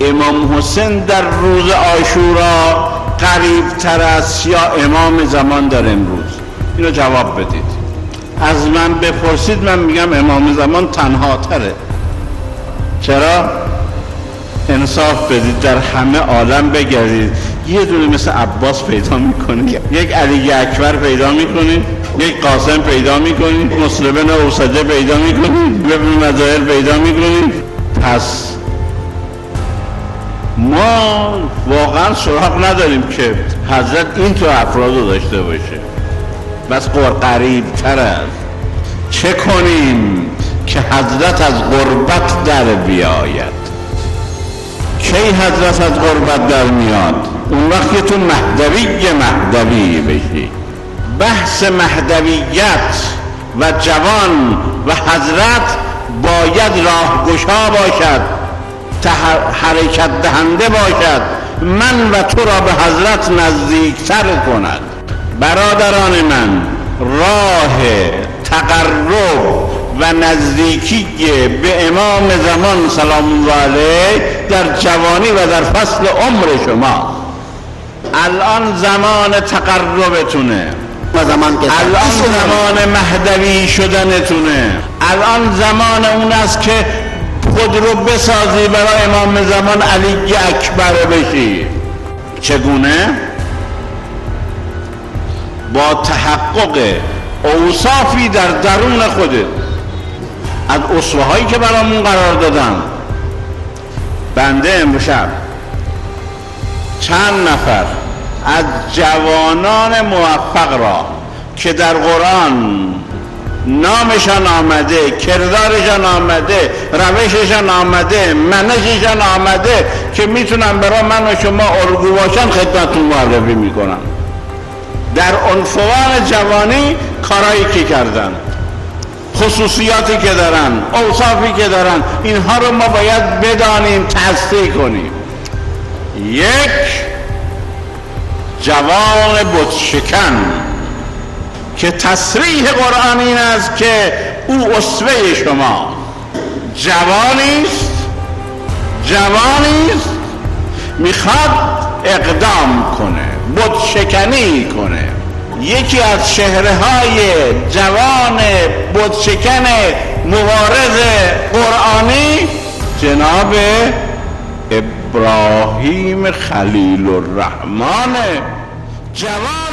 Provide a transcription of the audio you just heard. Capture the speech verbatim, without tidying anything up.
امام حسین در روز عاشورا قریب تر است یا امام زمان در امروز؟ اینو جواب بدید. از من بپرسید من میگم امام زمان تنها تره. چرا؟ انصاف بدید، در همه عالم بگردید یه دونه مثل عباس پیدا میکنید، یک علی اکبر پیدا میکنید، یک قاسم پیدا میکنید، مسلم اوسطه پیدا میکنید، ابن مظاهر پیدا میکنید. پس ما واقعا سراغ نداریم که حضرت این تو افراد رو داشته باشه، بس قریب تر است. چه کنیم که حضرت از غربت در بیاید؟ کی حضرت از غربت در میاد؟ اون وقت که تو مهدوی مهدوی بشی. بحث مهدویت و جوان و حضرت باید راهگشا باشد، حرکت دهنده باشد، من و تو را به حضرت نزدیکتر کند. برادران من، راه تقرب و نزدیکی به امام زمان سلام الله علیه در جوانی و در فصل عمر شما. الان زمان تقربتونه، زمان که الان زمان مهدوی شدنتونه، الان زمان اون است که خود رو بسازی برای امام زمان علی اکبر بشی. چگونه؟ با تحقق اوصافی در درون خودت از اسوه هایی که برامون قرار دادن. بنده امشب چند نفر از جوانان موفق را که در قرآن نامشان آمده، کردارشان آمده، روششان آمده، منششان آمده که میتونن برای من و شما الگو باشن خدمتتون معرفی میکنم. در عنفوان جوانی کارهایی که کردن، خصوصیاتی که دارن، اوصافی که دارن، اینها رو ما باید بدانیم، تصحیح کنیم. یک جوان بتشکن که تصریح قرآن این است که او اسوه شما، جوانیست جوانیست میخواد اقدام کنه، بتشکنی کنه. یکی از چهره‌های جوان بتشکن مبارز قرآنی جناب ابراهیم خلیل الرحمن، جوان